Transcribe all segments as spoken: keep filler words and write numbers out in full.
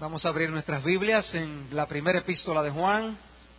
Vamos a abrir nuestras Biblias en la primera epístola de Juan,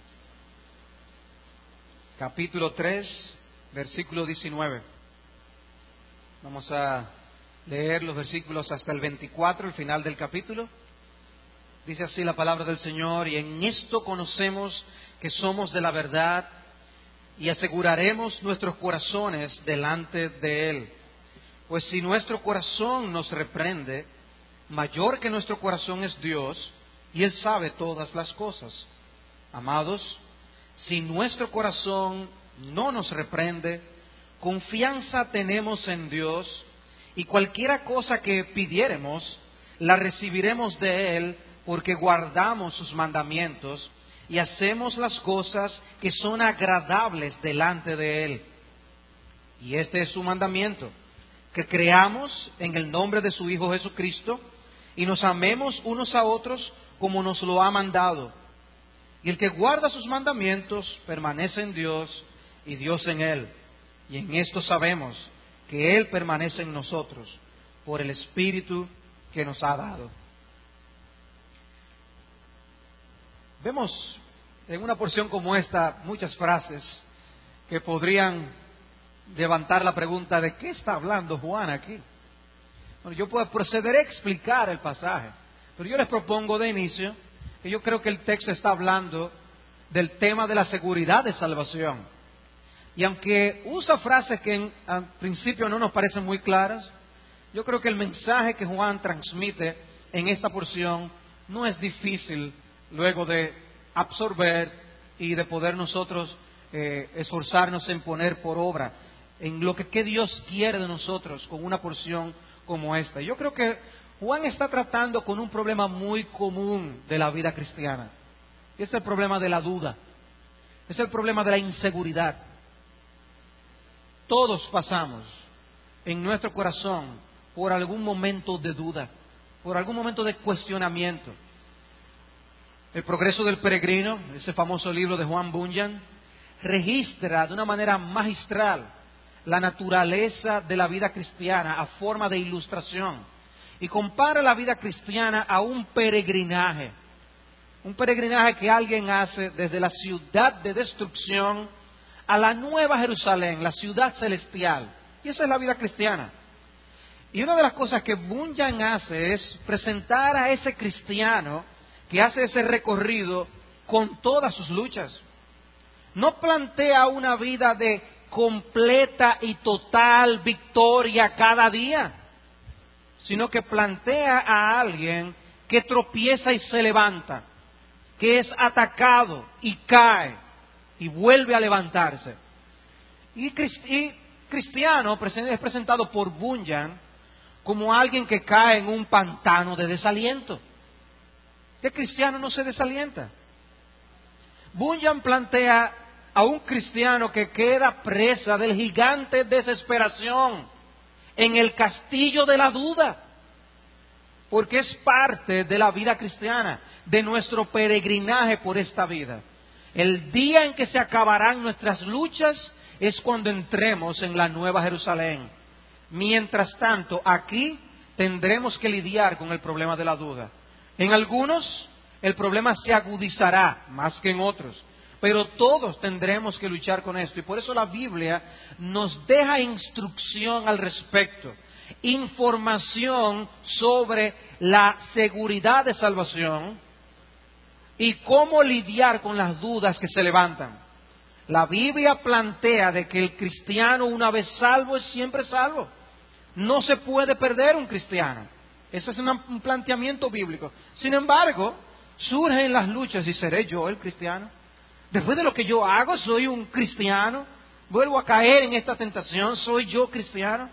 capítulo tres, versículo diecinueve. Vamos a leer los versículos hasta el veinticuatro, el final del capítulo. Dice así la palabra del Señor: y en esto conocemos que somos de la verdad y aseguraremos nuestros corazones delante de Él. Pues si nuestro corazón nos reprende, mayor que nuestro corazón es Dios, y Él sabe todas las cosas. Amados, si nuestro corazón no nos reprende, confianza tenemos en Dios, y cualquiera cosa que pidiéremos, la recibiremos de Él, porque guardamos sus mandamientos y hacemos las cosas que son agradables delante de Él. Y este es su mandamiento: que creamos en el nombre de su Hijo Jesucristo y nos amemos unos a otros como nos lo ha mandado. Y el que guarda sus mandamientos permanece en Dios y Dios en él. Y en esto sabemos que Él permanece en nosotros por el Espíritu que nos ha dado. Vemos en una porción como esta muchas frases que podrían levantar la pregunta: ¿de qué está hablando Juan aquí? Bueno, yo puedo proceder a explicar el pasaje, pero yo les propongo de inicio que yo creo que el texto está hablando del tema de la seguridad de salvación. Y aunque usa frases que en, al principio no nos parecen muy claras, yo creo que el mensaje que Juan transmite en esta porción no es difícil luego de absorber y de poder nosotros eh, esforzarnos en poner por obra en lo que, que Dios quiere de nosotros con una porción como esta. Yo creo que Juan está tratando con un problema muy común de la vida cristiana. Y es el problema de la duda. Es el problema de la inseguridad. Todos pasamos en nuestro corazón por algún momento de duda, por algún momento de cuestionamiento. El progreso del peregrino, ese famoso libro de Juan Bunyan, registra de una manera magistral la naturaleza de la vida cristiana a forma de ilustración, y compara la vida cristiana a un peregrinaje, un peregrinaje que alguien hace desde la ciudad de destrucción a la Nueva Jerusalén, la ciudad celestial. Y esa es la vida cristiana. Y una de las cosas que Bunyan hace es presentar a ese cristiano que hace ese recorrido con todas sus luchas. No plantea una vida de completa y total victoria cada día, sino que plantea a alguien que tropieza y se levanta, que es atacado y cae y vuelve a levantarse. Y, y cristiano es presentado por Bunyan como alguien que cae en un pantano de desaliento. El cristiano no se desalienta. Bunyan plantea a un cristiano que queda presa del gigante desesperación en el castillo de la duda, porque es parte de la vida cristiana, de nuestro peregrinaje por esta vida. El día en que se acabarán nuestras luchas es cuando entremos en la Nueva Jerusalén. Mientras tanto, aquí tendremos que lidiar con el problema de la duda. En algunos, el problema se agudizará más que en otros, pero todos tendremos que luchar con esto. Y por eso la Biblia nos deja instrucción al respecto, información sobre la seguridad de salvación y cómo lidiar con las dudas que se levantan. La Biblia plantea de que el cristiano, una vez salvo, es siempre salvo. No se puede perder un cristiano. Ese es un planteamiento bíblico. Sin embargo, surgen las luchas: ¿y seré yo el cristiano? Después de lo que yo hago, ¿soy un cristiano? ¿Vuelvo a caer en esta tentación? ¿Soy yo cristiano?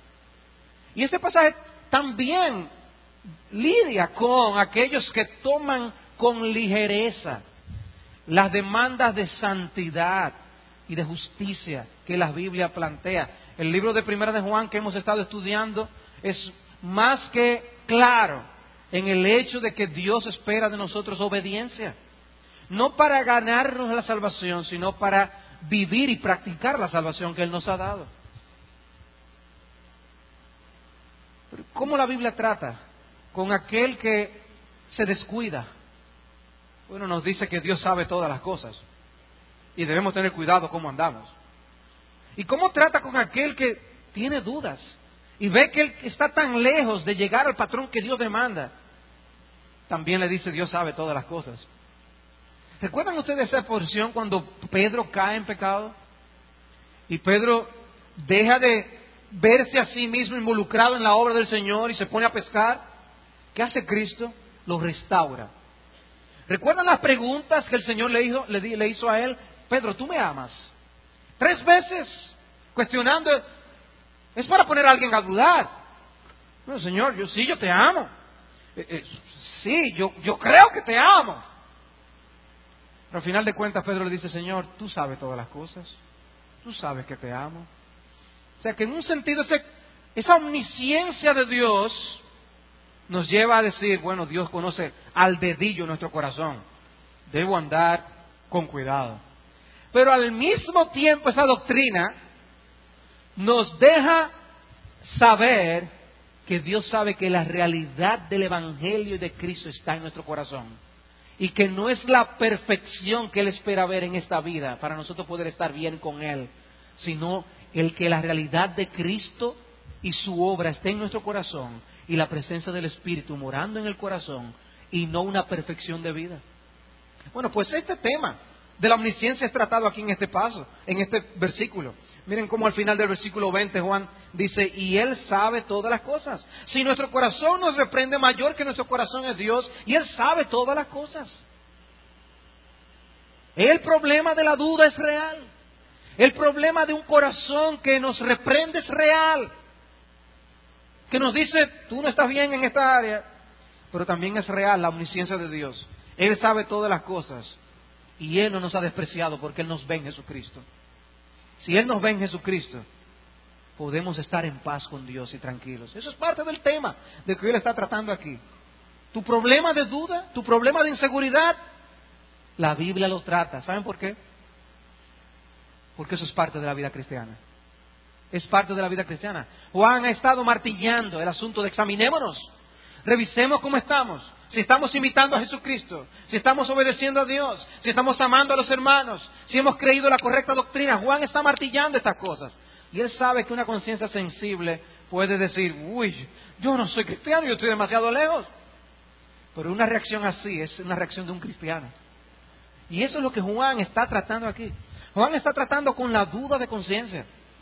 Y este pasaje también lidia con aquellos que toman con ligereza las demandas de santidad y de justicia que la Biblia plantea. El libro de Primera de Juan que hemos estado estudiando es más que claro en el hecho de que Dios espera de nosotros obediencia. No para ganarnos la salvación, sino para vivir y practicar la salvación que Él nos ha dado. ¿Cómo la Biblia trata con aquel que se descuida. Bueno, nos dice que Dios sabe todas las cosas y debemos tener cuidado cómo andamos. ¿Y cómo trata con aquel que tiene dudas y ve que él está tan lejos de llegar al patrón que Dios demanda? También le dice, Dios sabe todas las cosas. ¿Recuerdan ustedes esa porción cuando Pedro cae en pecado? Y Pedro deja de verse a sí mismo involucrado en la obra del Señor y se pone a pescar. ¿Qué hace Cristo? Lo restaura. ¿Recuerdan las preguntas que el Señor le hizo, le, le hizo a él? Pedro, ¿tú me amas? Tres veces cuestionando. Es para poner a alguien a dudar. No, Señor, yo sí, yo te amo. Eh, eh, sí, yo, yo creo que te amo. Pero al final de cuentas Pedro le dice, Señor, tú sabes todas las cosas. Tú sabes que te amo. O sea que en un sentido ese, esa omnisciencia de Dios nos lleva a decir, bueno, Dios conoce al dedillo nuestro corazón. Debo andar con cuidado. Pero al mismo tiempo esa doctrina nos deja saber que Dios sabe que la realidad del Evangelio y de Cristo está en nuestro corazón. Y que no es la perfección que Él espera ver en esta vida para nosotros poder estar bien con Él, sino el que la realidad de Cristo y su obra esté en nuestro corazón y la presencia del Espíritu morando en el corazón y no una perfección de vida. Bueno, pues este tema de la omnisciencia es tratado aquí en este paso, en este versículo. Miren cómo al final del versículo veinte Juan dice, y Él sabe todas las cosas. Si nuestro corazón nos reprende, mayor que nuestro corazón es Dios, y Él sabe todas las cosas. El problema de la duda es real. El problema de un corazón que nos reprende es real. Que nos dice, tú no estás bien en esta área. Pero también es real la omnisciencia de Dios. Él sabe todas las cosas. Y Él no nos ha despreciado porque Él nos ve en Jesucristo. Si Él nos ve en Jesucristo, podemos estar en paz con Dios y tranquilos. Eso es parte del tema de que Él está tratando aquí. Tu problema de duda, tu problema de inseguridad, la Biblia lo trata. ¿Saben por qué? Porque eso es parte de la vida cristiana. Es parte de la vida cristiana. Juan ha estado martillando el asunto de examinémonos. Revisemos cómo estamos. Si estamos imitando a Jesucristo, si estamos obedeciendo a Dios, si estamos amando a los hermanos, si hemos creído la correcta doctrina. Juan está martillando estas cosas. Y él sabe que una conciencia sensible puede decir, uy, yo no soy cristiano, yo estoy demasiado lejos. Pero una reacción así es una reacción de un cristiano. Y eso es lo que Juan está tratando aquí. Juan está tratando con la duda de conciencia.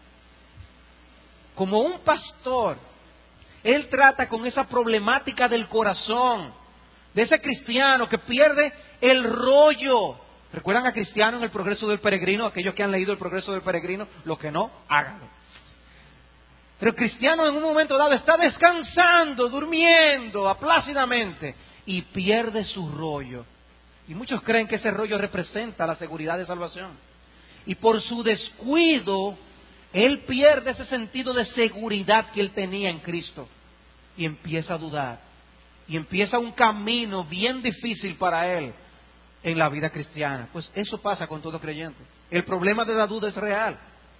Como un pastor, él trata con esa problemática del corazón, de ese cristiano que pierde el rollo. ¿Recuerdan a Cristiano en El Progreso del Peregrino? Aquellos que han leído El Progreso del Peregrino, los que no, háganlo. Pero el cristiano en un momento dado está descansando, durmiendo plácidamente y pierde su rollo. Y muchos creen que ese rollo representa la seguridad de salvación. Y por su descuido, él pierde ese sentido de seguridad que él tenía en Cristo. Y empieza a dudar. Y empieza un camino bien difícil para él en la vida cristiana. Pues eso pasa con todo creyente. El problema de la duda es real.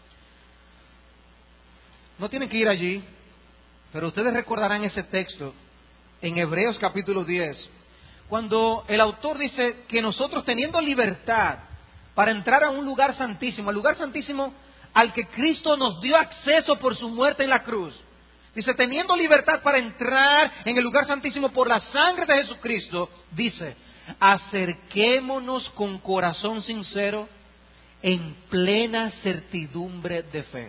No tienen que ir allí, pero ustedes recordarán ese texto en Hebreos capítulo diez, cuando el autor dice que nosotros, teniendo libertad para entrar a un lugar santísimo, al lugar santísimo al que Cristo nos dio acceso por su muerte en la cruz, dice, teniendo libertad para entrar en el lugar santísimo por la sangre de Jesucristo, dice, acerquémonos con corazón sincero en plena certidumbre de fe.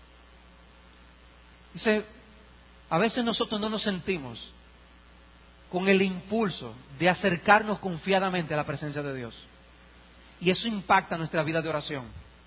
Dice, a veces nosotros no nos sentimos con el impulso de acercarnos confiadamente a la presencia de Dios. Y eso impacta nuestra vida de oración.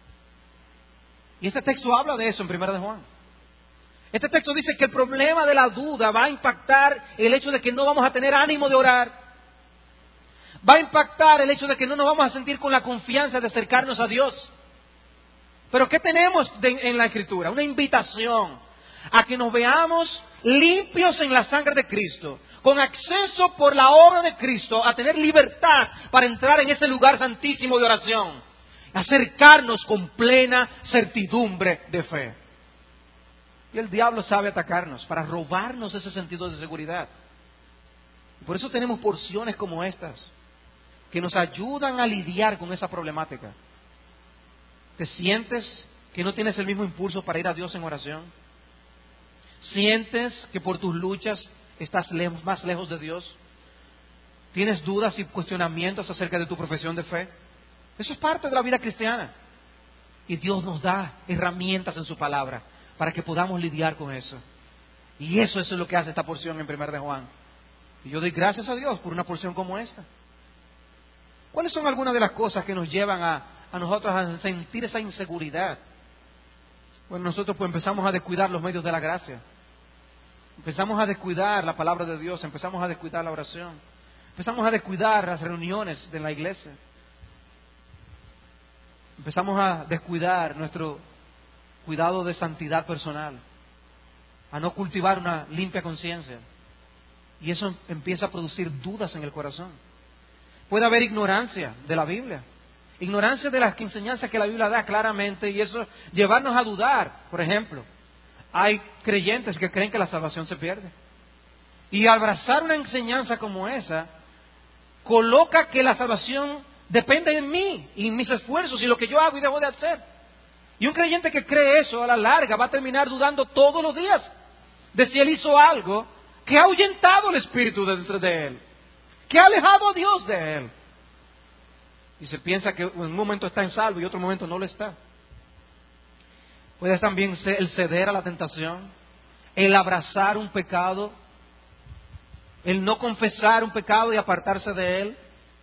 Y este texto habla de eso en Primera de Juan. Este texto dice que el problema de la duda va a impactar el hecho de que no vamos a tener ánimo de orar. Va a impactar el hecho de que no nos vamos a sentir con la confianza de acercarnos a Dios. Pero ¿qué tenemos de, en la Escritura? Una invitación a que nos veamos limpios en la sangre de Cristo, con acceso por la obra de Cristo a tener libertad para entrar en ese lugar santísimo de oración, acercarnos con plena certidumbre de fe. Y el diablo sabe atacarnos para robarnos ese sentido de seguridad. Por eso tenemos porciones como estas, que nos ayudan a lidiar con esa problemática. ¿Te sientes que no tienes el mismo impulso para ir a Dios en oración? ¿Sientes que por tus luchas estás lejos, más lejos de Dios? ¿Tienes dudas y cuestionamientos acerca de tu profesión de fe? Eso es parte de la vida cristiana. Y Dios nos da herramientas en su palabra para que podamos lidiar con eso. Y eso, eso es lo que hace esta porción en primera de Juan. Y yo doy gracias a Dios por una porción como esta. ¿Cuáles son algunas de las cosas que nos llevan a, a nosotros a sentir esa inseguridad? Bueno, nosotros pues empezamos a descuidar los medios de la gracia. Empezamos a descuidar la palabra de Dios, empezamos a descuidar la oración. Empezamos a descuidar las reuniones de la iglesia. Empezamos a descuidar nuestro cuidado de santidad personal, a no cultivar una limpia conciencia. Y eso empieza a producir dudas en el corazón. Puede haber ignorancia de la Biblia, ignorancia de las enseñanzas que la Biblia da claramente, y eso llevarnos a dudar. Por ejemplo, hay creyentes que creen que la salvación se pierde. Y abrazar una enseñanza como esa coloca que la salvación depende de mí y mis esfuerzos y lo que yo hago y dejo de hacer. Y un creyente que cree eso a la larga va a terminar dudando todos los días de si él hizo algo que ha ahuyentado el Espíritu dentro de él, que ha alejado a Dios de él. Y se piensa que en un momento está en salvo y otro momento no lo está. Puede también ser el ceder a la tentación, el abrazar un pecado, el no confesar un pecado y apartarse de él.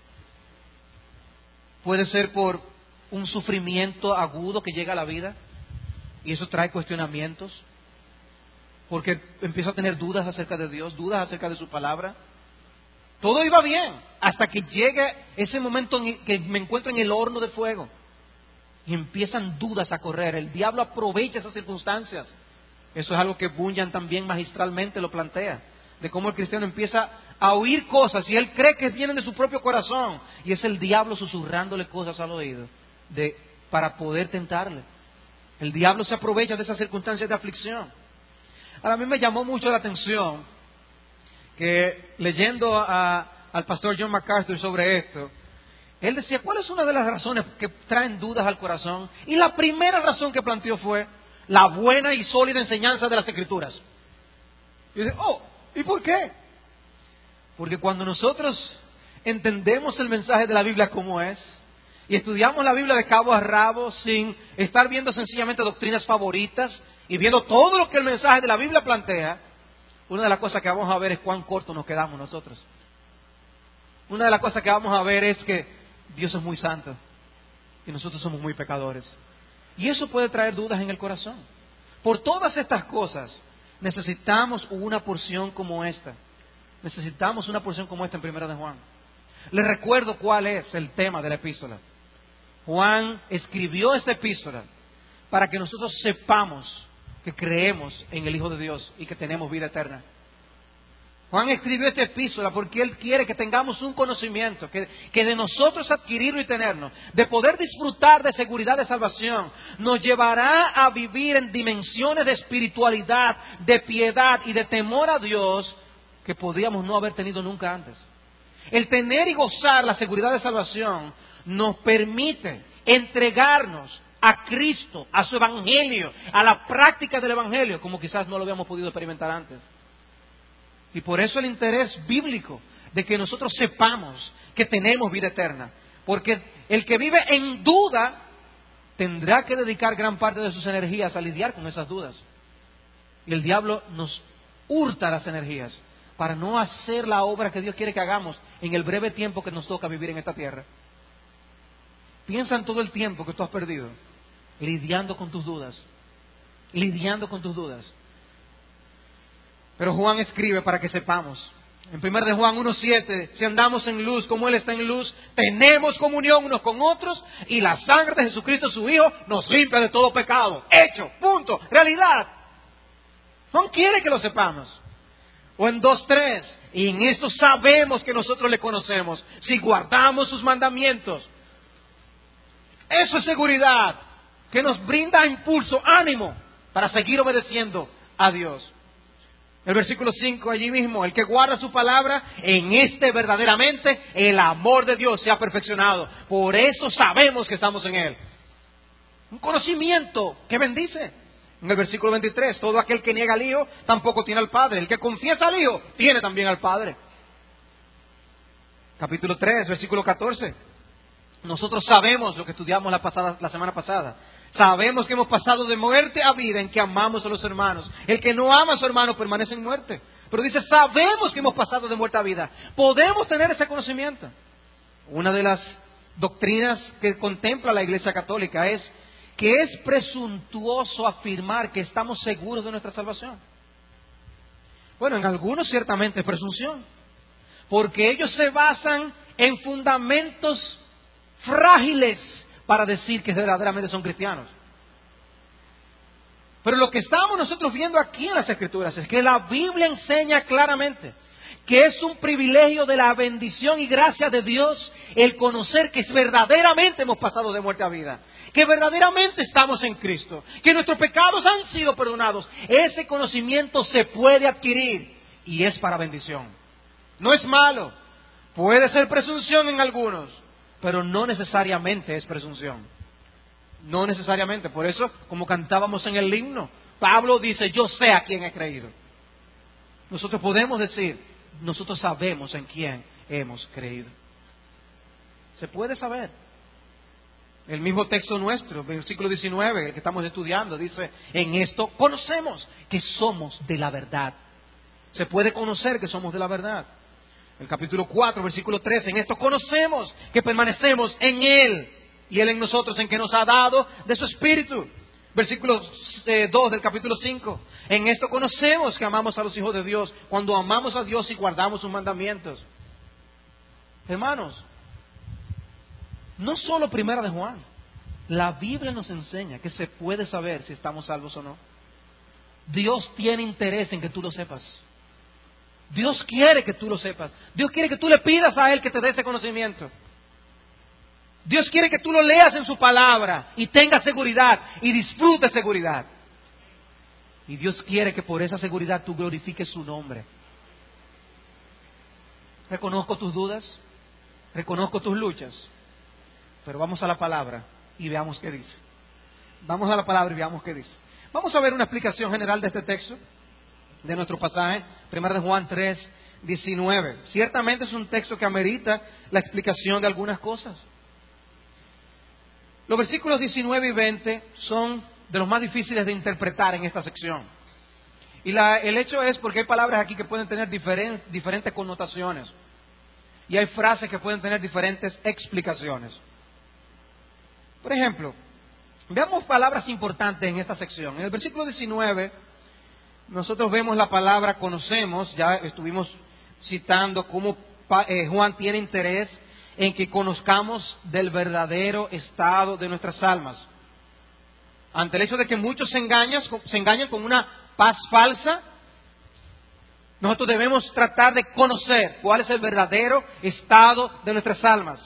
Puede ser por un sufrimiento agudo que llega a la vida y eso trae cuestionamientos, porque empiezo a tener dudas acerca de Dios, dudas acerca de su palabra. Todo iba bien hasta que llegue ese momento en que me encuentro en el horno de fuego y empiezan dudas a correr. El diablo aprovecha esas circunstancias. Eso es algo que Bunyan también magistralmente lo plantea, de cómo el cristiano empieza a oír cosas y él cree que vienen de su propio corazón y es el diablo susurrándole cosas al oído de, para poder tentarle. El diablo se aprovecha de esas circunstancias de aflicción. Ahora, a mí me llamó mucho la atención que leyendo a, al pastor John MacArthur sobre esto, él decía, ¿cuál es una de las razones que traen dudas al corazón? Y la primera razón que planteó fue la buena y sólida enseñanza de las Escrituras. Y dice, oh, ¿y por qué? Porque cuando nosotros entendemos el mensaje de la Biblia como es, y estudiamos la Biblia de cabo a rabo sin estar viendo sencillamente doctrinas favoritas y viendo todo lo que el mensaje de la Biblia plantea, una de las cosas que vamos a ver es cuán cortos nos quedamos nosotros. Una de las cosas que vamos a ver es que Dios es muy santo y nosotros somos muy pecadores. Y eso puede traer dudas en el corazón. Por todas estas cosas necesitamos una porción como esta. Necesitamos una porción como esta en primera de Juan. Les recuerdo cuál es el tema de la epístola. Juan escribió esta epístola para que nosotros sepamos que creemos en el Hijo de Dios y que tenemos vida eterna. Juan escribió esta epístola porque Él quiere que tengamos un conocimiento, que, que de nosotros adquirirlo y tenerlo, de poder disfrutar de seguridad de salvación, nos llevará a vivir en dimensiones de espiritualidad, de piedad y de temor a Dios que podíamos no haber tenido nunca antes. El tener y gozar la seguridad de salvación nos permite entregarnos a Cristo, a su Evangelio, a la práctica del Evangelio, como quizás no lo habíamos podido experimentar antes. Y por eso el interés bíblico de que nosotros sepamos que tenemos vida eterna. Porque el que vive en duda tendrá que dedicar gran parte de sus energías a lidiar con esas dudas. Y el diablo nos hurta las energías para no hacer la obra que Dios quiere que hagamos en el breve tiempo que nos toca vivir en esta tierra. Piensa en todo el tiempo que tú has perdido lidiando con tus dudas, lidiando con tus dudas. Pero Juan escribe para que sepamos. En primera de Juan uno siete, si andamos en luz como Él está en luz, tenemos comunión unos con otros y la sangre de Jesucristo su Hijo nos limpia de todo pecado. Hecho, punto, realidad. Juan quiere que lo sepamos. O en dos tres, y en esto sabemos que nosotros le conocemos, si guardamos sus mandamientos. Eso es seguridad, que nos brinda impulso, ánimo, para seguir obedeciendo a Dios. El versículo cinco allí mismo, el que guarda su palabra, en este verdaderamente el amor de Dios se ha perfeccionado. Por eso sabemos que estamos en Él. Un conocimiento que bendice. En el versículo veintitrés, todo aquel que niega al Hijo tampoco tiene al Padre. El que confiesa al Hijo tiene también al Padre. Capítulo tres, versículo catorce. Nosotros sabemos lo que estudiamos la, pasada, la semana pasada. Sabemos que hemos pasado de muerte a vida en que amamos a los hermanos. El que no ama a su hermano permanece en muerte. Pero dice, sabemos que hemos pasado de muerte a vida. Podemos tener ese conocimiento. Una de las doctrinas que contempla la Iglesia Católica es que es presuntuoso afirmar que estamos seguros de nuestra salvación. Bueno, en algunos ciertamente es presunción, porque ellos se basan en fundamentos frágiles para decir que verdaderamente son cristianos. Pero lo que estamos nosotros viendo aquí en las Escrituras es que la Biblia enseña claramente que es un privilegio de la bendición y gracia de Dios el conocer que verdaderamente hemos pasado de muerte a vida, que verdaderamente estamos en Cristo, que nuestros pecados han sido perdonados. Ese conocimiento se puede adquirir y es para bendición. No es malo, puede ser presunción en algunos, pero no necesariamente es presunción. No necesariamente. Por eso, como cantábamos en el himno, Pablo dice, yo sé a quién he creído. Nosotros podemos decir, nosotros sabemos en quién hemos creído. Se puede saber. El mismo texto nuestro, versículo diecinueve, el que estamos estudiando, dice, en esto conocemos que somos de la verdad. Se puede conocer que somos de la verdad. El capítulo cuatro, versículo trece, en esto conocemos que permanecemos en Él y Él en nosotros, en que nos ha dado de su Espíritu. Versículo eh, dos del capítulo cinco, en esto conocemos que amamos a los hijos de Dios, cuando amamos a Dios y guardamos sus mandamientos. Hermanos, no solo Primera de Juan, la Biblia nos enseña que se puede saber si estamos salvos o no. Dios tiene interés en que tú lo sepas. Dios quiere que tú lo sepas. Dios quiere que tú le pidas a Él que te dé ese conocimiento. Dios quiere que tú lo leas en su palabra y tengas seguridad y disfrutes seguridad. Y Dios quiere que por esa seguridad tú glorifiques su nombre. Reconozco tus dudas, reconozco tus luchas, pero vamos a la palabra y veamos qué dice. Vamos a la palabra y veamos qué dice. Vamos a ver una explicación general de este texto, de nuestro pasaje, Primera de Juan tres, diecinueve. Ciertamente es un texto que amerita la explicación de algunas cosas. Los versículos diecinueve y veinte son de los más difíciles de interpretar en esta sección. Y la, el hecho es porque hay palabras aquí que pueden tener diferen, diferentes connotaciones. Y hay frases que pueden tener diferentes explicaciones. Por ejemplo, veamos palabras importantes en esta sección. En el versículo diecinueve, nosotros vemos la palabra conocemos. Ya estuvimos citando cómo eh, Juan tiene interés en que conozcamos del verdadero estado de nuestras almas. Ante el hecho de que muchos se engañan, se engañan con una paz falsa, nosotros debemos tratar de conocer cuál es el verdadero estado de nuestras almas.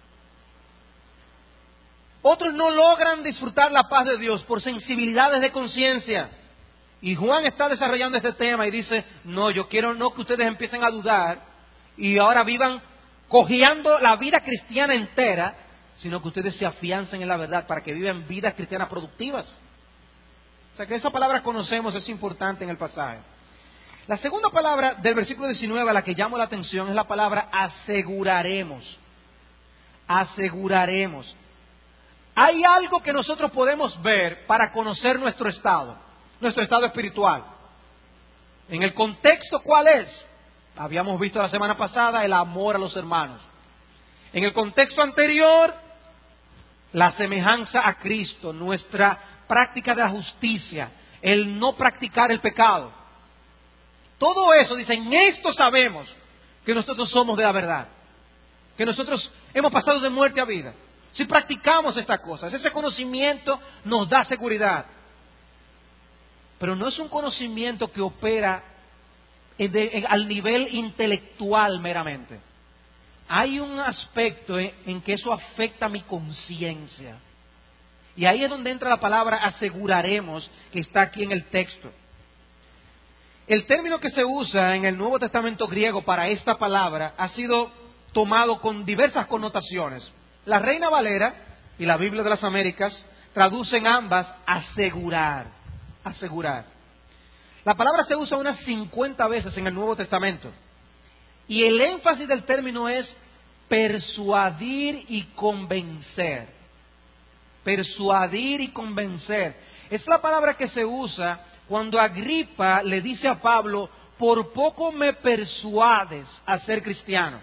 Otros no logran disfrutar la paz de Dios por sensibilidades de conciencia. Y Juan está desarrollando este tema y dice, no, yo quiero no que ustedes empiecen a dudar y ahora vivan cojeando la vida cristiana entera, sino que ustedes se afiancen en la verdad para que vivan vidas cristianas productivas. O sea que esa palabra conocemos es importante en el pasaje. La segunda palabra del versículo diecinueve a la que llamo la atención es la palabra aseguraremos. Aseguraremos. Hay algo que nosotros podemos ver para conocer nuestro estado, nuestro estado espiritual. En el contexto, ¿cuál es? Habíamos visto la semana pasada el amor a los hermanos. En el contexto anterior, la semejanza a Cristo, nuestra práctica de la justicia, el no practicar el pecado. Todo eso, dice, en esto sabemos que nosotros somos de la verdad, que nosotros hemos pasado de muerte a vida. Si practicamos estas cosas, ese conocimiento nos da seguridad. Pero no es un conocimiento que opera en de, en, al nivel intelectual meramente. Hay un aspecto en, en que eso afecta mi conciencia. Y ahí es donde entra la palabra aseguraremos, que está aquí en el texto. el término que se usa en el Nuevo Testamento griego para esta palabra ha sido tomado con diversas connotaciones. La Reina Valera y la Biblia de las Américas traducen ambas asegurar, asegurar. La palabra se usa unas cincuenta veces en el Nuevo Testamento y el énfasis del término es persuadir y convencer. Persuadir y convencer. Es la palabra que se usa cuando Agripa le dice a Pablo, por poco me persuades a ser cristiano.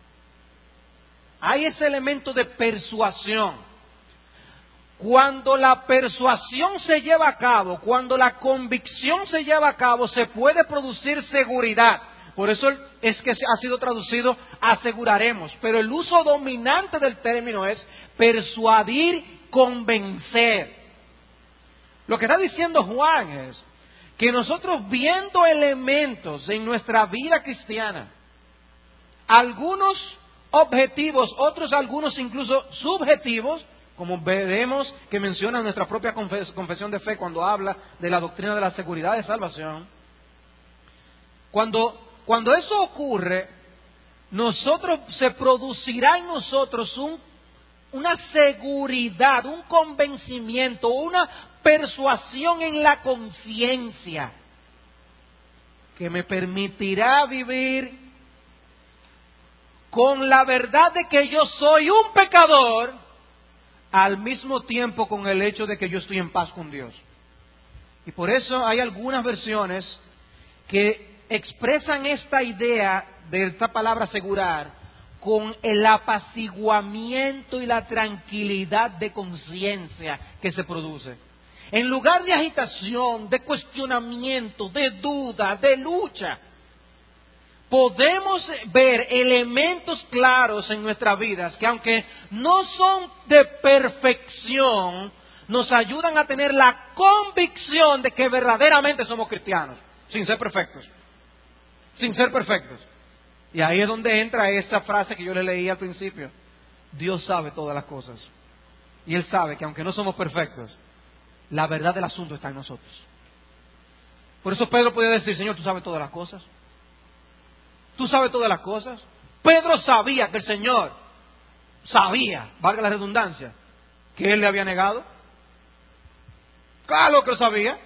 Hay ese elemento de persuasión. Cuando la persuasión se lleva a cabo, cuando la convicción se lleva a cabo, se puede producir seguridad. Por eso es que ha sido traducido aseguraremos. Pero el uso dominante del término es persuadir, convencer. Lo que está diciendo Juan es que nosotros viendo elementos en nuestra vida cristiana, algunos objetivos, otros algunos incluso subjetivos, como veremos que menciona nuestra propia confesión de fe cuando habla de la doctrina de la seguridad de salvación. Cuando, cuando eso ocurre, nosotros se producirá en nosotros un, una seguridad, un convencimiento, una persuasión en la conciencia que me permitirá vivir con la verdad de que yo soy un pecador, al mismo tiempo con el hecho de que yo estoy en paz con Dios. Y por eso hay algunas versiones que expresan esta idea de esta palabra asegurar con el apaciguamiento y la tranquilidad de conciencia que se produce. En lugar de agitación, de cuestionamiento, de duda, de lucha, podemos ver elementos claros en nuestras vidas que aunque no son de perfección, nos ayudan a tener la convicción de que verdaderamente somos cristianos, sin ser perfectos, sin ser perfectos. Y ahí es donde entra esa frase que yo le leí al principio. Dios sabe todas las cosas. Y Él sabe que aunque no somos perfectos, la verdad del asunto está en nosotros. Por eso Pedro podía decir, Señor, tú sabes todas las cosas. Tú sabes todas las cosas. Pedro sabía que el Señor sabía, valga la redundancia, que Él le había negado. Claro que lo sabía.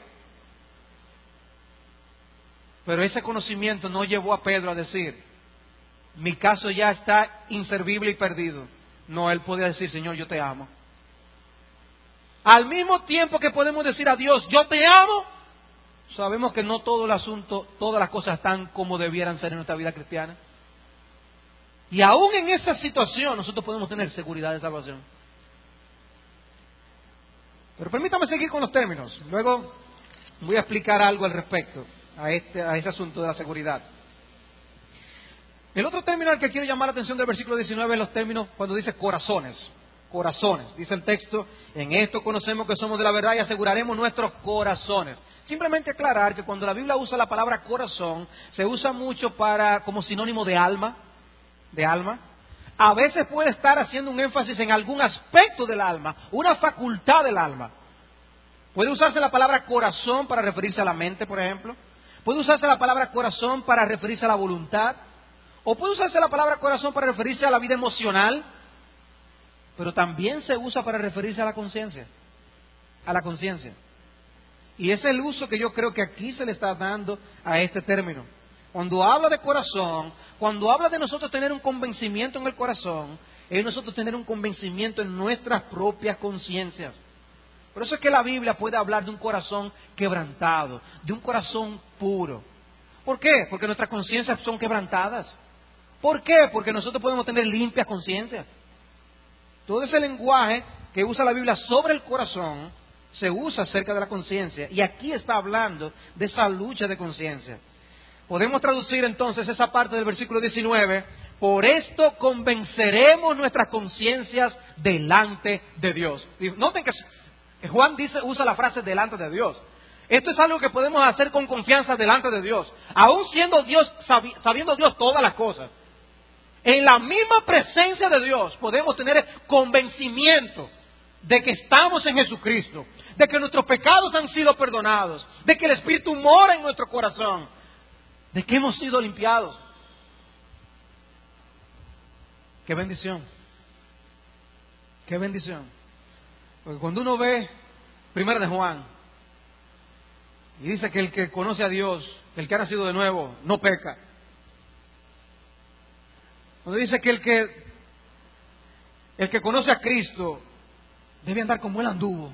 Pero ese conocimiento no llevó a Pedro a decir, mi caso ya está inservible y perdido. No, él podía decir, Señor, yo te amo. Al mismo tiempo que podemos decir a Dios, yo te amo, sabemos que no todo el asunto, todas las cosas están como debieran ser en nuestra vida cristiana. Y aún en esa situación nosotros podemos tener seguridad de salvación. Pero permítame seguir con los términos. Luego voy a explicar algo al respecto a, este, a ese asunto de la seguridad. El otro término al que quiero llamar la atención del versículo diecinueve es los términos cuando dice corazones. Corazones, dice el texto, en esto conocemos que somos de la verdad y aseguraremos nuestros corazones. Simplemente aclarar que cuando la Biblia usa la palabra corazón, se usa mucho para como sinónimo de alma, de alma. A veces puede estar haciendo un énfasis en algún aspecto del alma, una facultad del alma. Puede usarse la palabra corazón para referirse a la mente, por ejemplo. Puede usarse la palabra corazón para referirse a la voluntad. O puede usarse la palabra corazón para referirse a la vida emocional. Pero también se usa para referirse a la conciencia, a la conciencia. Y ese es el uso que yo creo que aquí se le está dando a este término. Cuando habla de corazón, cuando habla de nosotros tener un convencimiento en el corazón, es nosotros tener un convencimiento en nuestras propias conciencias. Por eso es que la Biblia puede hablar de un corazón quebrantado, de un corazón puro. ¿Por qué? Porque nuestras conciencias son quebrantadas. ¿Por qué? Porque nosotros podemos tener limpias conciencias. Todo ese lenguaje que usa la Biblia sobre el corazón se usa acerca de la conciencia. Y aquí está hablando de esa lucha de conciencia. Podemos traducir entonces esa parte del versículo diecinueve. Por esto convenceremos nuestras conciencias delante de Dios. Noten que Juan dice, usa la frase delante de Dios. Esto es algo que podemos hacer con confianza delante de Dios. Aún siendo Dios, sabiendo Dios todas las cosas. En la misma presencia de Dios podemos tener convencimiento de que estamos en Jesucristo, de que nuestros pecados han sido perdonados, de que el Espíritu mora en nuestro corazón. de que hemos sido limpiados. ¡Qué bendición! ¡Qué bendición! Porque cuando uno ve Primera de Juan y dice que el que conoce a Dios, el que ha nacido de nuevo, no peca. Cuando dice que el que el que conoce a Cristo debe andar como Él anduvo.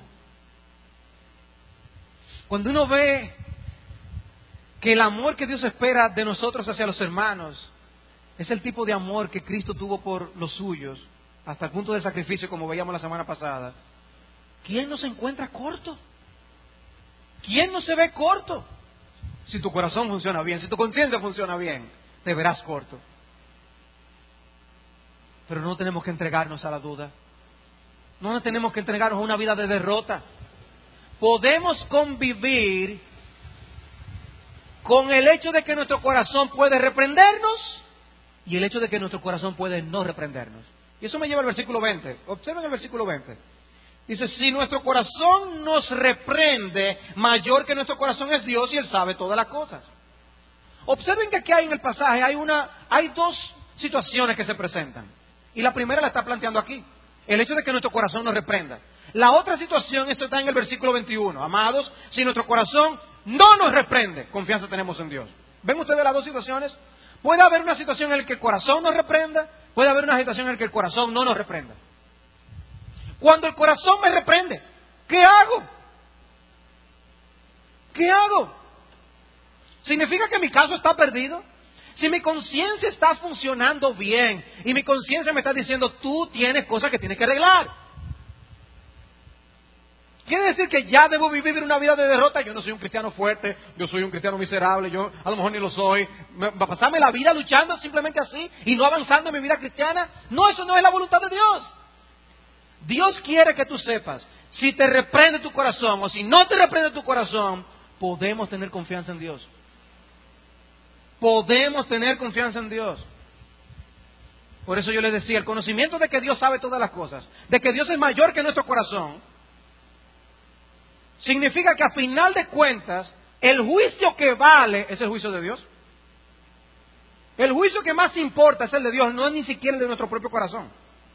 Cuando uno ve que el amor que Dios espera de nosotros hacia los hermanos es el tipo de amor que Cristo tuvo por los suyos, hasta el punto de sacrificio, como veíamos la semana pasada, ¿quién no se encuentra corto? ¿Quién no se ve corto? Si tu corazón funciona bien, si tu conciencia funciona bien, te verás corto. Pero no tenemos que entregarnos a la duda. No nos tenemos que entregarnos a una vida de derrota. Podemos convivir con el hecho de que nuestro corazón puede reprendernos y el hecho de que nuestro corazón puede no reprendernos. Y eso me lleva al versículo veinte. Observen el versículo veinte. Dice, si nuestro corazón nos reprende, mayor que nuestro corazón es Dios y Él sabe todas las cosas. Observen que aquí hay en el pasaje, hay una, hay dos situaciones que se presentan. Y la primera la está planteando aquí. El hecho de que nuestro corazón nos reprenda. La otra situación, esto está en el versículo veintiuno. Amados, si nuestro corazón no nos reprende, confianza tenemos en Dios. ¿Ven ustedes las dos situaciones? Puede haber una situación en la que el corazón nos reprenda, puede haber una situación en la que el corazón no nos reprenda. Cuando el corazón me reprende, ¿qué hago? ¿Qué hago? ¿Significa que mi caso está perdido? Si mi conciencia está funcionando bien y mi conciencia me está diciendo, tú tienes cosas que tienes que arreglar, ¿quiere decir que ya debo vivir una vida de derrota? Yo no soy un cristiano fuerte, yo soy un cristiano miserable, yo a lo mejor ni lo soy. ¿Va a pasarme la vida luchando simplemente así y no avanzando en mi vida cristiana? No, eso no es la voluntad de Dios. Dios quiere que tú sepas, si te reprende tu corazón o si no te reprende tu corazón, podemos tener confianza en Dios. Podemos tener confianza en Dios. Por eso yo les decía, el conocimiento de que Dios sabe todas las cosas, de que Dios es mayor que nuestro corazón, significa que a final de cuentas, el juicio que vale es el juicio de Dios. El juicio que más importa es el de Dios, no es ni siquiera el de nuestro propio corazón.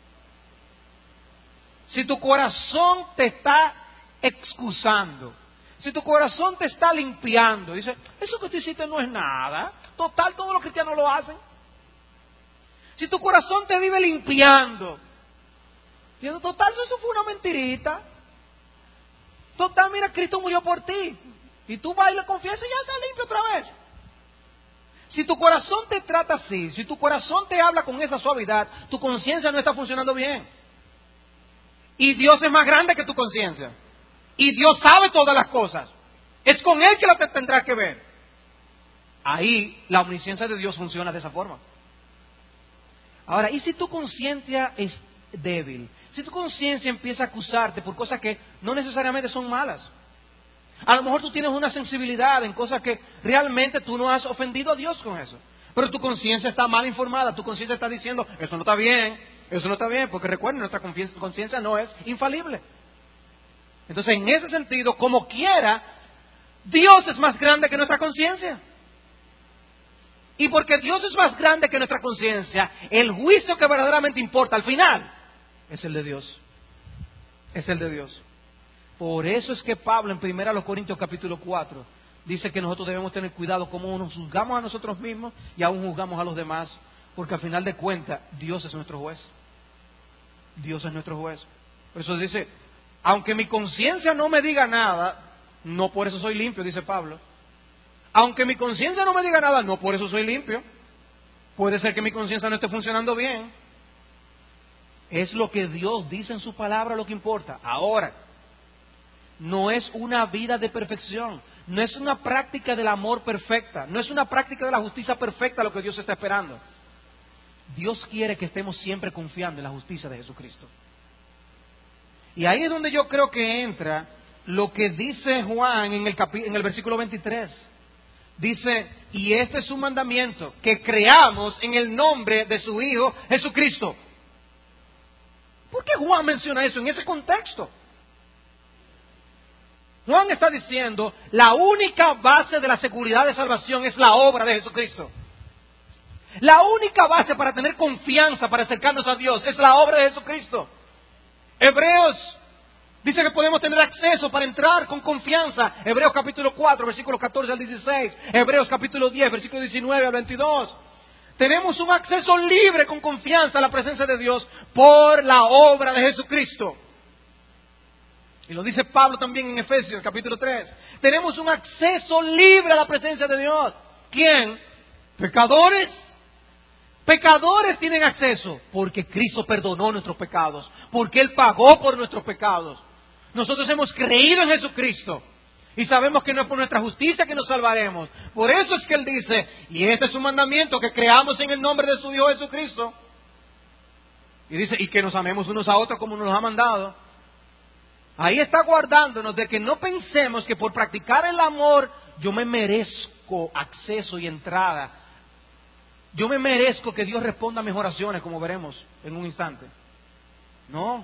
Si tu corazón te está excusando, si tu corazón te está limpiando, dice, eso que tú hiciste no es nada, total, todos los cristianos lo hacen. Si tu corazón te vive limpiando, diciendo, total, eso fue una mentirita, total, mira, Cristo murió por ti, y tú vas y le confiesas y ya estás limpio otra vez. Si tu corazón te trata así, si tu corazón te habla con esa suavidad, tu conciencia no está funcionando bien. Y Dios es más grande que tu conciencia. Y Dios sabe todas las cosas. Es con Él que la te tendrás que ver. Ahí la omnisciencia de Dios funciona de esa forma. Ahora, ¿y si tu conciencia es débil? Si tu conciencia empieza a acusarte por cosas que no necesariamente son malas. A lo mejor tú tienes una sensibilidad en cosas que realmente tú no has ofendido a Dios con eso. Pero tu conciencia está mal informada. Tu conciencia está diciendo, eso no está bien, eso no está bien. Porque recuerden, nuestra conciencia no es infalible. Entonces, en ese sentido, como quiera, Dios es más grande que nuestra conciencia. Y porque Dios es más grande que nuestra conciencia, el juicio que verdaderamente importa al final es el de Dios. Es el de Dios. Por eso es que Pablo en primera Corintios capítulo cuatro dice que nosotros debemos tener cuidado cómo nos juzgamos a nosotros mismos y aún juzgamos a los demás, porque al final de cuentas Dios es nuestro juez. Dios es nuestro juez. Por eso dice, aunque mi conciencia no me diga nada, no por eso soy limpio, dice Pablo. Aunque mi conciencia no me diga nada, no por eso soy limpio. Puede ser que mi conciencia no esté funcionando bien. Es lo que Dios dice en su palabra lo que importa. Ahora, no es una vida de perfección, no es una práctica del amor perfecta, no es una práctica de la justicia perfecta lo que Dios está esperando. Dios quiere que estemos siempre confiando en la justicia de Jesucristo. Y ahí es donde yo creo que entra lo que dice Juan en el, capi- en el versículo veintitrés. Dice, y este es su mandamiento, que creamos en el nombre de su Hijo Jesucristo. ¿Por qué Juan menciona eso en ese contexto? Juan está diciendo, la única base de la seguridad de salvación es la obra de Jesucristo. La única base para tener confianza, para acercarnos a Dios, es la obra de Jesucristo. Hebreos dice que podemos tener acceso para entrar con confianza. Hebreos capítulo cuatro, versículos catorce al dieciséis. Hebreos capítulo diez, versículo diecinueve al veintidós. Tenemos un acceso libre con confianza a la presencia de Dios por la obra de Jesucristo. Y lo dice Pablo también en Efesios capítulo tres. Tenemos un acceso libre a la presencia de Dios. ¿Quién? Pecadores. Pecadores tienen acceso porque Cristo perdonó nuestros pecados, porque Él pagó por nuestros pecados. Nosotros hemos creído en Jesucristo y sabemos que no es por nuestra justicia que nos salvaremos. Por eso es que Él dice, y este es su mandamiento, que creamos en el nombre de su Hijo Jesucristo. Y dice, y que nos amemos unos a otros como nos ha mandado. Ahí está guardándonos de que no pensemos que por practicar el amor yo me merezco acceso y entrada. Yo me merezco que Dios responda a mis oraciones, como veremos en un instante. No.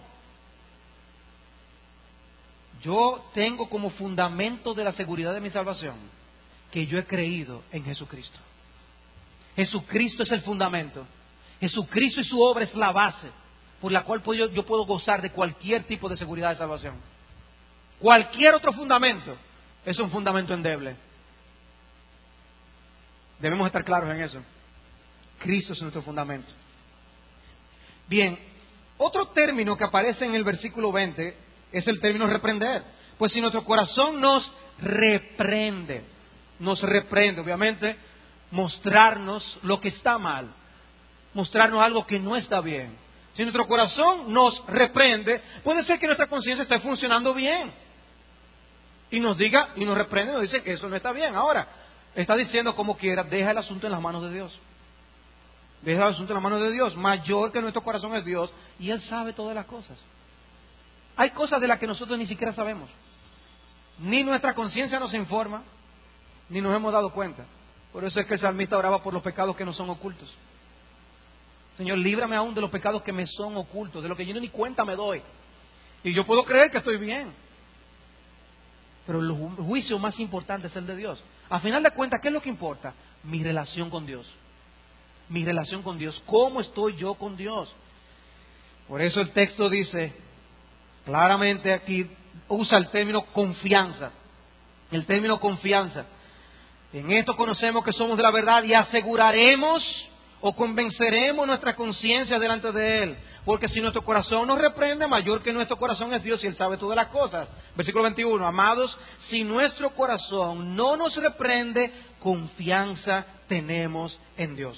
Yo tengo como fundamento de la seguridad de mi salvación que yo he creído en Jesucristo. Jesucristo es el fundamento. Jesucristo y su obra es la base por la cual yo, yo puedo gozar de cualquier tipo de seguridad de salvación. Cualquier otro fundamento es un fundamento endeble. Debemos estar claros en eso. Cristo es nuestro fundamento. Bien, otro término que aparece en el versículo veinte es el término reprender. Pues si nuestro corazón nos reprende, nos reprende, obviamente, mostrarnos lo que está mal, mostrarnos algo que no está bien. Si nuestro corazón nos reprende, puede ser que nuestra conciencia esté funcionando bien. Y nos diga, y nos reprende, y nos dice que eso no está bien. Ahora, está diciendo como quiera, deja el asunto en las manos de Dios. Deja el asunto en las manos de Dios. Mayor que nuestro corazón es Dios, y Él sabe todas las cosas. Hay cosas de las que nosotros ni siquiera sabemos. Ni nuestra conciencia nos informa, ni nos hemos dado cuenta. Por eso es que el salmista oraba por los pecados que no son ocultos. Señor, líbrame aún de los pecados que me son ocultos, de lo que yo ni cuenta me doy. Y yo puedo creer que estoy bien. Pero el juicio más importante es el de Dios. A final de cuentas, ¿qué es lo que importa? Mi relación con Dios. Mi relación con Dios. ¿Cómo estoy yo con Dios? Por eso el texto dice, claramente aquí usa el término confianza. El término confianza. En esto conocemos que somos de la verdad y aseguraremos o convenceremos nuestra conciencia delante de Él. Porque si nuestro corazón nos reprende, mayor que nuestro corazón es Dios y Él sabe todas las cosas. Versículo veintiuno. Amados, si nuestro corazón no nos reprende, confianza tenemos en Dios.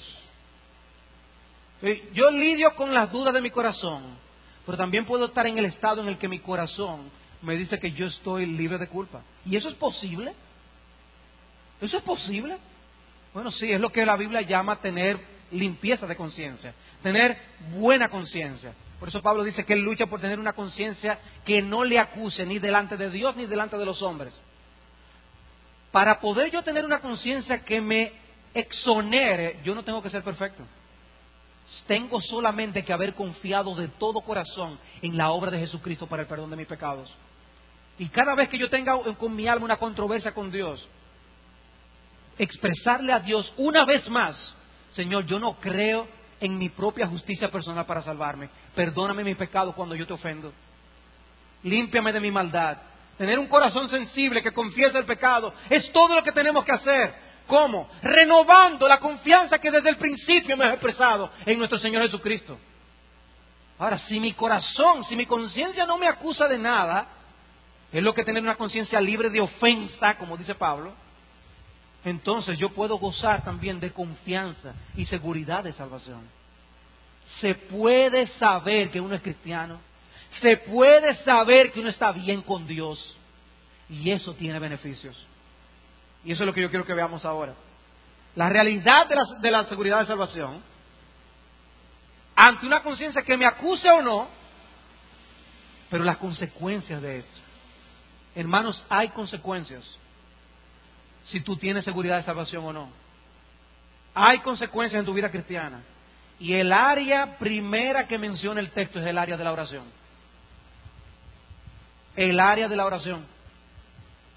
Yo lidio con las dudas de mi corazón, pero también puedo estar en el estado en el que mi corazón me dice que yo estoy libre de culpa. ¿Y eso es posible? ¿Eso es posible? Bueno, sí, es lo que la Biblia llama tener limpieza de conciencia, tener buena conciencia. Por eso Pablo dice que él lucha por tener una conciencia que no le acuse ni delante de Dios ni delante de los hombres. Para poder yo tener una conciencia que me exonere, yo no tengo que ser perfecto. Tengo solamente que haber confiado de todo corazón en la obra de Jesucristo para el perdón de mis pecados. Y cada vez que yo tenga con mi alma una controversia con Dios, expresarle a Dios una vez más, Señor, yo no creo en mi propia justicia personal para salvarme. Perdóname mis pecados cuando yo te ofendo. Límpiame de mi maldad. Tener un corazón sensible que confiesa el pecado es todo lo que tenemos que hacer. ¿Cómo? Renovando la confianza que desde el principio hemos expresado en nuestro Señor Jesucristo. Ahora, si mi corazón, si mi conciencia no me acusa de nada, es lo que tener una conciencia libre de ofensa, como dice Pablo. Entonces yo puedo gozar también de confianza y seguridad de salvación. Se puede saber que uno es cristiano, se puede saber que uno está bien con Dios, y eso tiene beneficios. Y eso es lo que yo quiero que veamos ahora. La realidad de la, de la seguridad de salvación, ante una conciencia que me acuse o no, pero las consecuencias de esto. Hermanos, hay consecuencias. Si tú tienes seguridad de salvación o no. Hay consecuencias en tu vida cristiana. Y el área primera que menciona el texto es el área de la oración. El área de la oración.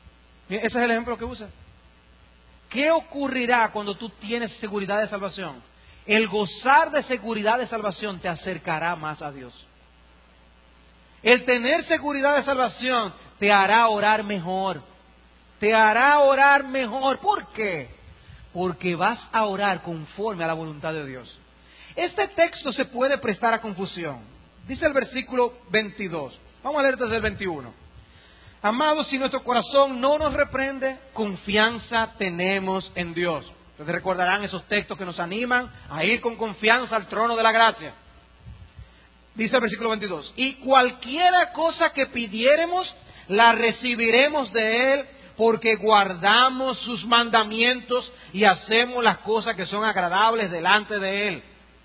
Ese es el ejemplo que usa. ¿Qué ocurrirá cuando tú tienes seguridad de salvación? El gozar de seguridad de salvación te acercará más a Dios. El tener seguridad de salvación te hará orar mejor. Te hará orar mejor. ¿Por qué? Porque vas a orar conforme a la voluntad de Dios. Este texto se puede prestar a confusión. Dice el versículo veintidós. Vamos a leer desde el veintiuno. Amados, si nuestro corazón no nos reprende, confianza tenemos en Dios. Ustedes recordarán esos textos que nos animan a ir con confianza al trono de la gracia. Dice el versículo veintidós. Y cualquiera cosa que pidiéremos, la recibiremos de Él, porque guardamos sus mandamientos y hacemos las cosas que son agradables delante de Él.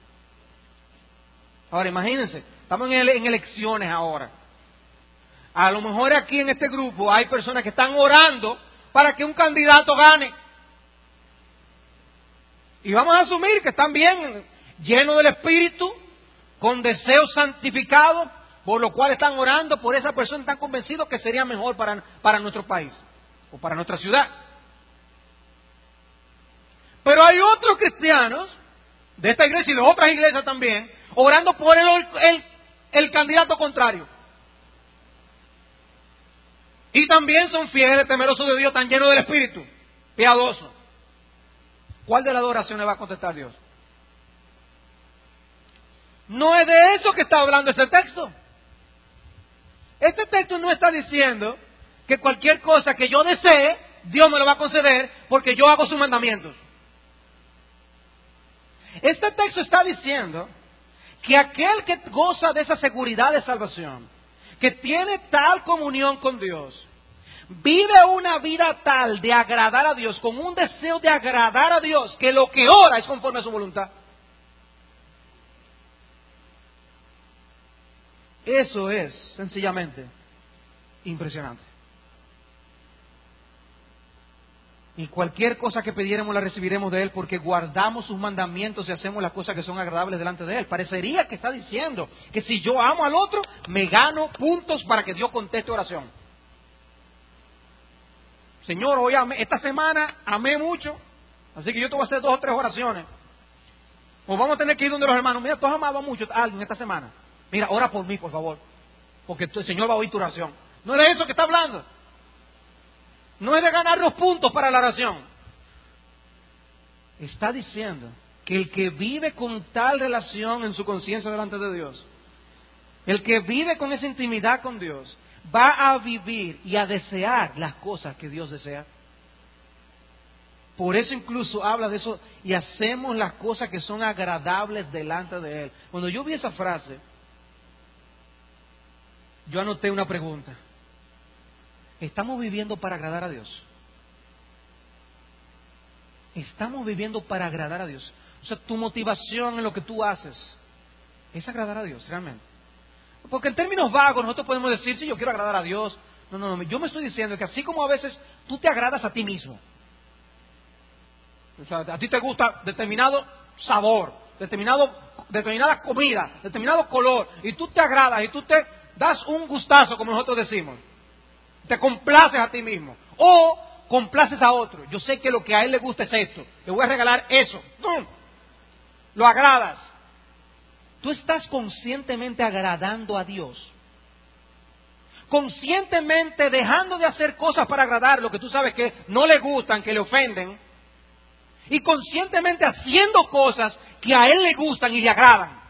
Ahora imagínense, estamos en, ele en elecciones ahora. A lo mejor aquí en este grupo hay personas que están orando para que un candidato gane. Y vamos a asumir que están bien, llenos del Espíritu, con deseos santificados, por lo cual están orando por esa persona, están convencidos que sería mejor para, para nuestro país o para nuestra ciudad. Pero hay otros cristianos de esta iglesia y de otras iglesias también, orando por el, el, el candidato contrario. Y también son fieles, temerosos de Dios, tan llenos del Espíritu, piadosos. ¿Cuál de las dos oraciones va a contestar Dios? No es de eso que está hablando este texto. Este texto no está diciendo que cualquier cosa que yo desee, Dios me lo va a conceder porque yo hago sus mandamientos. Este texto está diciendo que aquel que goza de esa seguridad de salvación, que tiene tal comunión con Dios, vive una vida tal de agradar a Dios, con un deseo de agradar a Dios, que lo que ora es conforme a su voluntad. Eso es sencillamente impresionante. Y cualquier cosa que pidiéramos la recibiremos de Él, porque guardamos sus mandamientos y hacemos las cosas que son agradables delante de Él. Parecería que está diciendo que si yo amo al otro, me gano puntos para que Dios conteste oración. Señor, hoy amé, esta semana amé mucho, así que yo te voy a hacer dos o tres oraciones. O vamos a tener que ir donde los hermanos. Mira, tú has amado mucho a alguien esta semana. Mira, ora por mí, por favor, porque el Señor va a oír tu oración. No es de eso que está hablando. No es de ganar los puntos para la oración. Está diciendo que el que vive con tal relación en su conciencia delante de Dios, el que vive con esa intimidad con Dios, va a vivir y a desear las cosas que Dios desea. Por eso incluso habla de eso, y hacemos las cosas que son agradables delante de Él. Cuando yo vi esa frase, yo anoté una pregunta. ¿Estamos viviendo para agradar a Dios? ¿Estamos viviendo para agradar a Dios? O sea, tu motivación en lo que tú haces es agradar a Dios realmente. Porque en términos vagos nosotros podemos decir, sí, yo quiero agradar a Dios. No, no, no, yo me estoy diciendo que así como a veces tú te agradas a ti mismo. O sea, a ti te gusta determinado sabor, determinado, determinada comida, determinado color, y tú te agradas y tú te das un gustazo, como nosotros decimos. Te complaces a ti mismo. O complaces a otro. Yo sé que lo que a él le gusta es esto. Le voy a regalar eso. ¡Bum! Lo agradas. Tú estás conscientemente agradando a Dios. Conscientemente dejando de hacer cosas para agradar lo que tú sabes que no le gustan, que le ofenden. Y conscientemente haciendo cosas que a él le gustan y le agradan.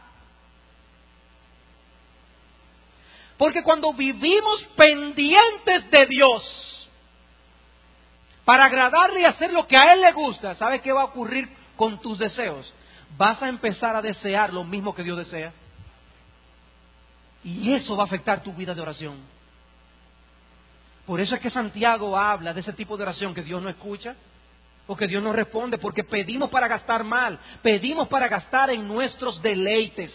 Porque cuando vivimos pendientes de Dios para agradarle y hacer lo que a Él le gusta, ¿sabes qué va a ocurrir con tus deseos? Vas a empezar a desear lo mismo que Dios desea. Y eso va a afectar tu vida de oración. Por eso es que Santiago habla de ese tipo de oración que Dios no escucha, o que Dios no responde, porque pedimos para gastar mal, pedimos para gastar en nuestros deleites.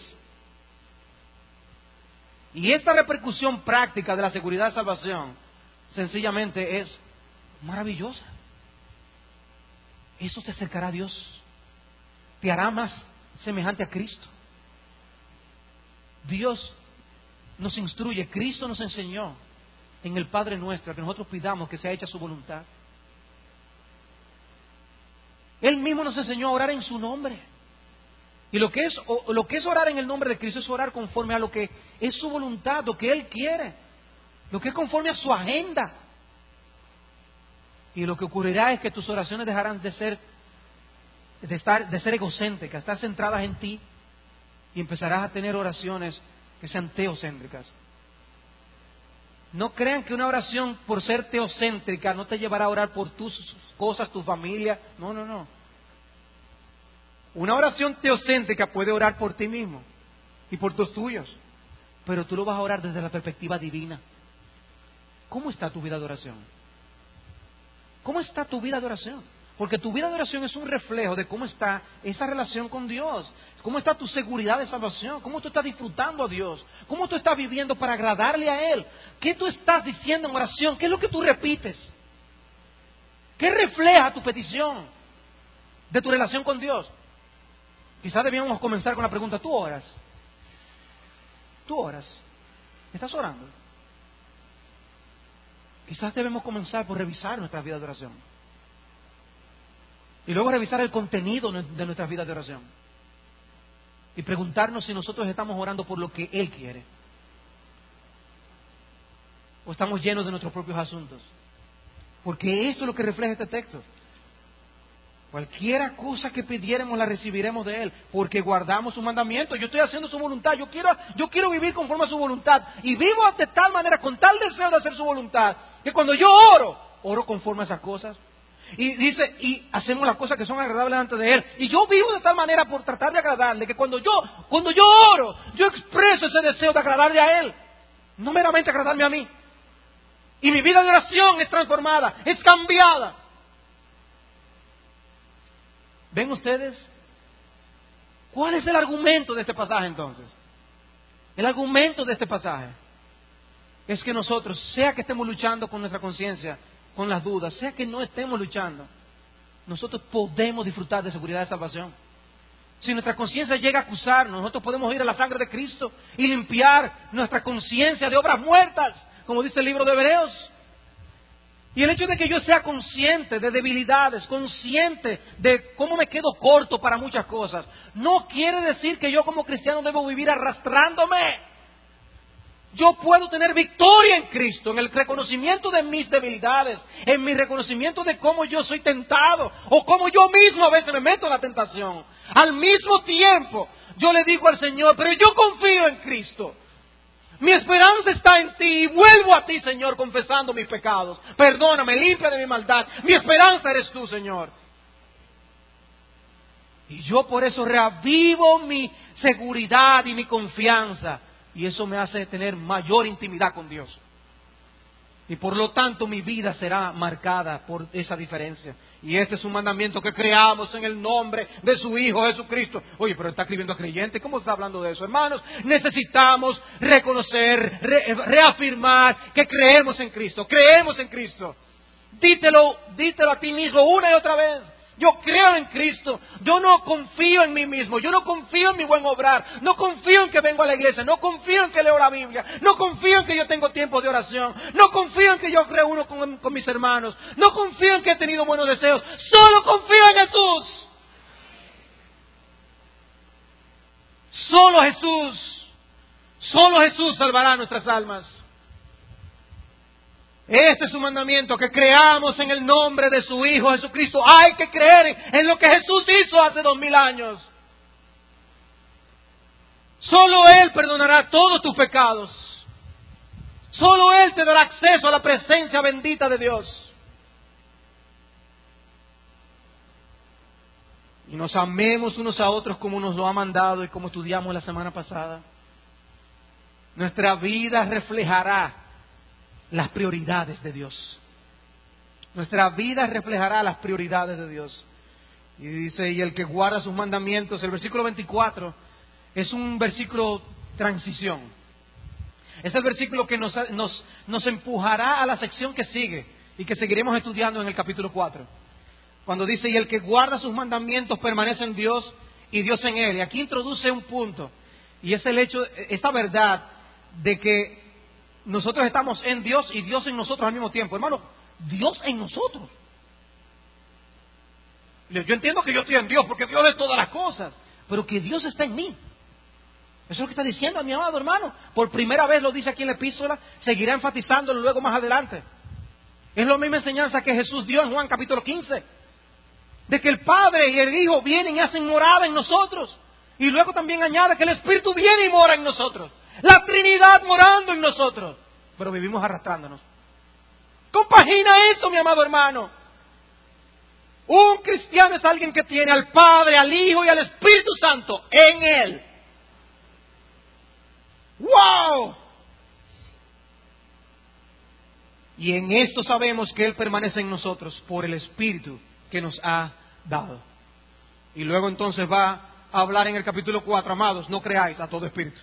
Y esta repercusión práctica de la seguridad de salvación sencillamente es maravillosa. Eso te acercará a Dios, te hará más semejante a Cristo. Dios nos instruye, Cristo nos enseñó en el Padre Nuestro, que nosotros pidamos que sea hecha su voluntad. Él mismo nos enseñó a orar en su nombre. Y lo que es, o, lo que es orar en el nombre de Cristo es orar conforme a lo que es su voluntad, lo que Él quiere, lo que es conforme a su agenda. Y lo que ocurrirá es que tus oraciones dejarán de ser, de estar, de ser egocéntricas, estar centradas en ti, y empezarás a tener oraciones que sean teocéntricas. No crean que una oración por ser teocéntrica no te llevará a orar por tus cosas, tu familia. No, no, no. Una oración teocéntrica puede orar por ti mismo y por tus tuyos, pero tú lo vas a orar desde la perspectiva divina. ¿Cómo está tu vida de oración? ¿Cómo está tu vida de oración? Porque tu vida de oración es un reflejo de cómo está esa relación con Dios. Cómo está tu seguridad de salvación. Cómo tú estás disfrutando a Dios. Cómo tú estás viviendo para agradarle a Él. ¿Qué tú estás diciendo en oración? ¿Qué es lo que tú repites? ¿Qué refleja tu petición de tu relación con Dios? Quizás debíamos comenzar con la pregunta, ¿tú oras? ¿Tú oras? ¿Estás orando? Quizás debemos comenzar por revisar nuestras vidas de oración. Y luego revisar el contenido de nuestras vidas de oración. Y preguntarnos si nosotros estamos orando por lo que Él quiere. O estamos llenos de nuestros propios asuntos. Porque esto es lo que refleja este texto. Cualquiera cosa que pidiéramos la recibiremos de Él. Porque guardamos sus mandamientos. Yo estoy haciendo su voluntad. Yo quiero, yo quiero vivir conforme a su voluntad. Y vivo de tal manera, con tal deseo de hacer su voluntad, que cuando yo oro, oro conforme a esas cosas. Y dice, y hacemos las cosas que son agradables delante de Él. Y yo vivo de tal manera por tratar de agradarle, que cuando yo, cuando yo oro, yo expreso ese deseo de agradarle a Él. No meramente agradarme a mí. Y mi vida de oración es transformada, es cambiada. ¿Ven ustedes? ¿Cuál es el argumento de este pasaje entonces? El argumento de este pasaje es que nosotros, sea que estemos luchando con nuestra conciencia, con las dudas, sea que no estemos luchando, nosotros podemos disfrutar de seguridad de salvación. Si nuestra conciencia llega a acusarnos, nosotros podemos ir a la sangre de Cristo y limpiar nuestra conciencia de obras muertas, como dice el libro de Hebreos. Y el hecho de que yo sea consciente de debilidades, consciente de cómo me quedo corto para muchas cosas, no quiere decir que yo como cristiano debo vivir arrastrándome. Yo puedo tener victoria en Cristo, en el reconocimiento de mis debilidades, en mi reconocimiento de cómo yo soy tentado, o cómo yo mismo a veces me meto en la tentación. Al mismo tiempo, yo le digo al Señor, pero yo confío en Cristo. Mi esperanza está en ti y vuelvo a ti, Señor, confesando mis pecados. Perdóname, limpia de mi maldad. Mi esperanza eres tú, Señor. Y yo por eso reavivo mi seguridad y mi confianza. Y eso me hace tener mayor intimidad con Dios. Y por lo tanto mi vida será marcada por esa diferencia. Y este es un mandamiento que creamos en el nombre de su Hijo Jesucristo. Oye, pero está escribiendo a creyente. ¿Cómo está hablando de eso, hermanos? Necesitamos reconocer, re, reafirmar que creemos en Cristo. Creemos en Cristo. Dítelo, dítelo a ti mismo una y otra vez. Yo creo en Cristo, yo no confío en mí mismo, yo no confío en mi buen obrar, no confío en que vengo a la iglesia, no confío en que leo la Biblia, no confío en que yo tengo tiempo de oración, no confío en que yo reúno con, con mis hermanos, no confío en que he tenido buenos deseos, solo confío en Jesús. Solo Jesús, solo Jesús salvará nuestras almas. Este es un mandamiento, que creamos en el nombre de su Hijo Jesucristo. Hay que creer en lo que Jesús hizo hace dos mil años. Solo Él perdonará todos tus pecados. Solo Él te dará acceso a la presencia bendita de Dios. Y nos amemos unos a otros como nos lo ha mandado y como estudiamos la semana pasada. Nuestra vida reflejará las prioridades de Dios. Nuestra vida reflejará las prioridades de Dios. Y dice, y el que guarda sus mandamientos, el versículo veinticuatro, es un versículo transición. Es el versículo que nos, nos, nos empujará a la sección que sigue y que seguiremos estudiando en el capítulo cuatro. Cuando dice, y el que guarda sus mandamientos permanece en Dios y Dios en él. Y aquí introduce un punto, y es el hecho, esta verdad de que nosotros estamos en Dios y Dios en nosotros al mismo tiempo. Hermano, Dios en nosotros. Yo entiendo que yo estoy en Dios porque Dios es todas las cosas, pero que Dios está en mí. Eso es lo que está diciendo mi amado hermano. Por primera vez lo dice aquí en la epístola, seguirá enfatizándolo luego más adelante. Es la misma enseñanza que Jesús dio en Juan capítulo quince. De que el Padre y el Hijo vienen y hacen morada en nosotros. Y luego también añade que el Espíritu viene y mora en nosotros. La Trinidad morando en nosotros. Pero vivimos arrastrándonos. Compagina eso, mi amado hermano. Un cristiano es alguien que tiene al Padre, al Hijo y al Espíritu Santo en él. ¡Wow! Y en esto sabemos que Él permanece en nosotros por el Espíritu que nos ha dado. Y luego entonces va a hablar en el capítulo cuatro, amados, no creáis a todo espíritu.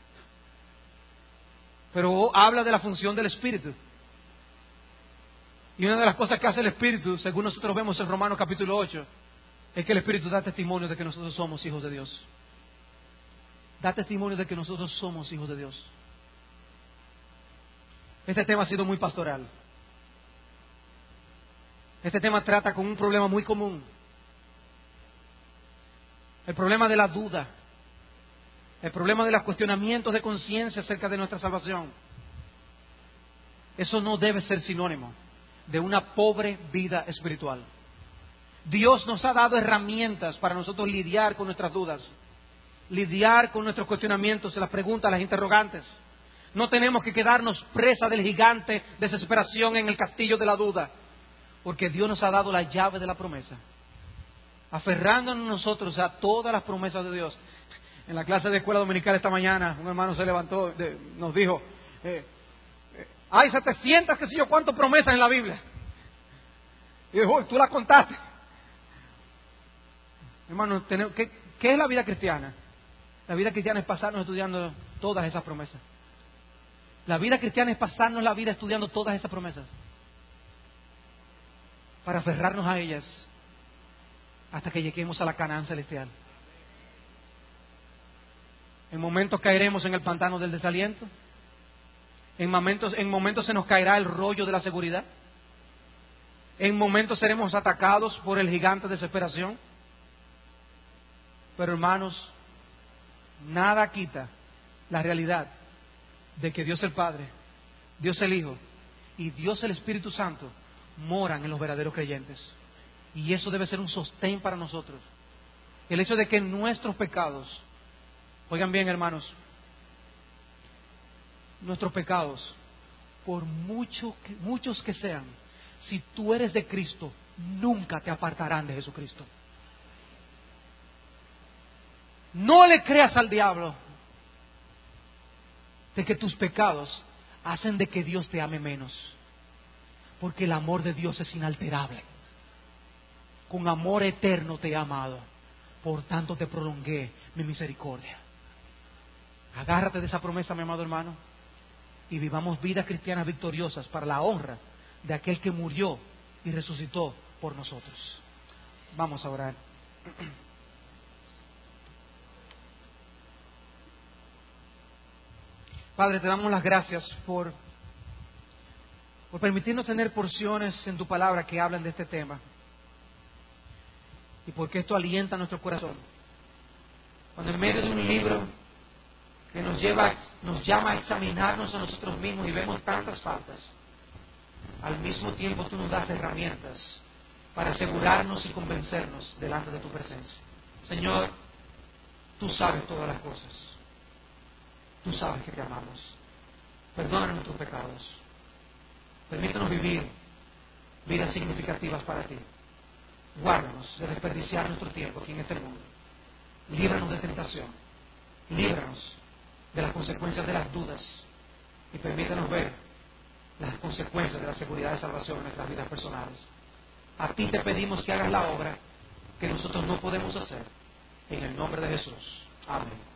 Pero habla de la función del Espíritu. Y una de las cosas que hace el Espíritu, según nosotros vemos en Romanos capítulo ocho, es que el Espíritu da testimonio de que nosotros somos hijos de Dios. Da testimonio de que nosotros somos hijos de Dios. Este tema ha sido muy pastoral. Este tema trata con un problema muy común. El problema de la duda. El problema de los cuestionamientos de conciencia acerca de nuestra salvación. Eso no debe ser sinónimo de una pobre vida espiritual. Dios nos ha dado herramientas para nosotros lidiar con nuestras dudas, lidiar con nuestros cuestionamientos, las preguntas, las interrogantes. No tenemos que quedarnos presa del gigante desesperación en el castillo de la duda, porque Dios nos ha dado la llave de la promesa. Aferrándonos nosotros a todas las promesas de Dios. En la clase de escuela dominical esta mañana, un hermano se levantó, de, nos dijo, eh, eh, hay setecientas, qué sé yo, cuántas promesas en la Biblia. Y dijo, tú las contaste. Hermano, ¿qué, ¿qué es la vida cristiana? La vida cristiana es pasarnos estudiando todas esas promesas. La vida cristiana es pasarnos la vida estudiando todas esas promesas. Para aferrarnos a ellas hasta que lleguemos a la Canaán celestial. En momentos caeremos en el pantano del desaliento. En momentos, en momentos se nos caerá el rollo de la seguridad. En momentos seremos atacados por el gigante de desesperación. Pero hermanos, nada quita la realidad de que Dios el Padre, Dios el Hijo y Dios el Espíritu Santo moran en los verdaderos creyentes. Y eso debe ser un sostén para nosotros. El hecho de que nuestros pecados, oigan bien hermanos, nuestros pecados, por mucho que, muchos que sean, si tú eres de Cristo, nunca te apartarán de Jesucristo. No le creas al diablo de que tus pecados hacen de que Dios te ame menos, porque el amor de Dios es inalterable. Con amor eterno te he amado, por tanto te prolongué mi misericordia. Agárrate de esa promesa, mi amado hermano, y vivamos vidas cristianas victoriosas para la honra de aquel que murió y resucitó por nosotros. Vamos a orar. Padre, te damos las gracias por, por permitirnos tener porciones en tu palabra que hablan de este tema. Y porque esto alienta nuestro corazón. Cuando en medio de un libro que nos lleva, nos llama a examinarnos a nosotros mismos y vemos tantas faltas, al mismo tiempo tú nos das herramientas para asegurarnos y convencernos delante de tu presencia. Señor, tú sabes todas las cosas. Tú sabes que te amamos. Perdónanos nuestros pecados. Permítanos vivir vidas significativas para ti. Guárdanos de desperdiciar nuestro tiempo aquí en este mundo. Líbranos de tentación. Líbranos de las consecuencias de las dudas. Y permítanos ver las consecuencias de la seguridad de salvación en nuestras vidas personales. A ti te pedimos que hagas la obra que nosotros no podemos hacer. En el nombre de Jesús. Amén.